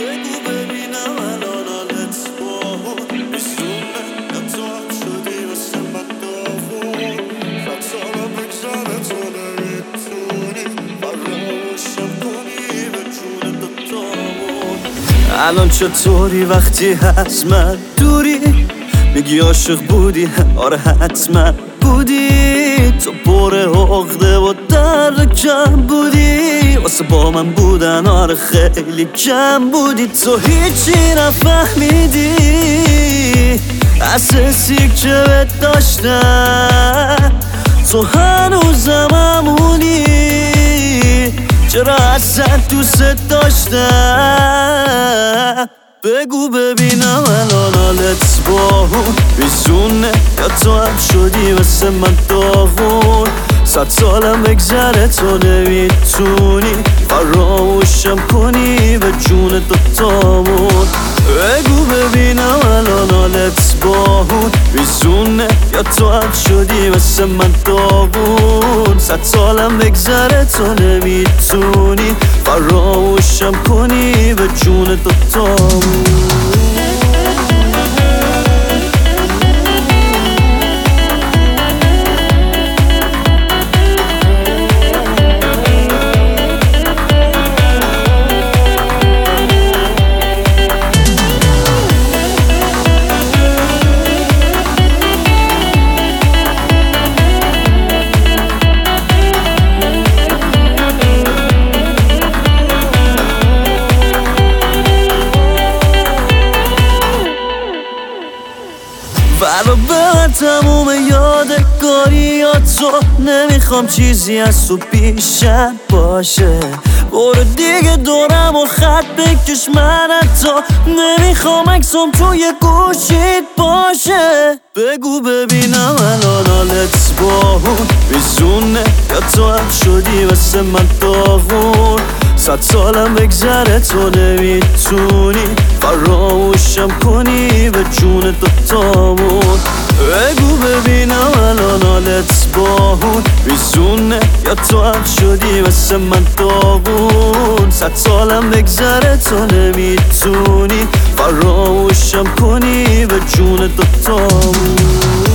بگو ببینم الان حالت باهون بیستونه یا تو هم شدی واسه من داغون صد سالم بگذره تو نمیتونی فراموشم کنی به جون دوتامون الان چطوری وقتی از من دوری میگی عاشق بودی آره حتما بودی تو پر عقده و در کم بودی واسه با من بودن آره خیلی کم بودی تو هیچی نفهمیدی اساسی که بهت داشتم تو هنوزم همونی چرا اصلا دوست داشتم بگو ببینم الان حالت باهون بیزونه یا تو هم شدی مثل من داغون صد سالم بگذره تو نمیتونی فراموشم کنی به جون دوتامون بگو ببینم الان حالت باهون بیزونه یا تو هم شدی مثل من داغون صد سالم بگذره تو نمیتونی فراموشم کنی به جون دوتامون برابر تموم یادگاریاتو نمیخوام چیزی از تو بیشتر باشه برو دیگه دورم و خط بکش من حتی نمیخوام عکسم توی گوشیت باشه بگو ببینم الان حالت باهون بیزونه یا تو هم شدی واسه من داغون صد سالم بگذره تو نمیتونی فراموشم کنی به جون دوتامون بگو ببینم الان حالت باهون بیزونه یا تو هم شدی واسه من داغون صد سالم بگذره تو نمیتونی فراموشم کنی به جون دوتامون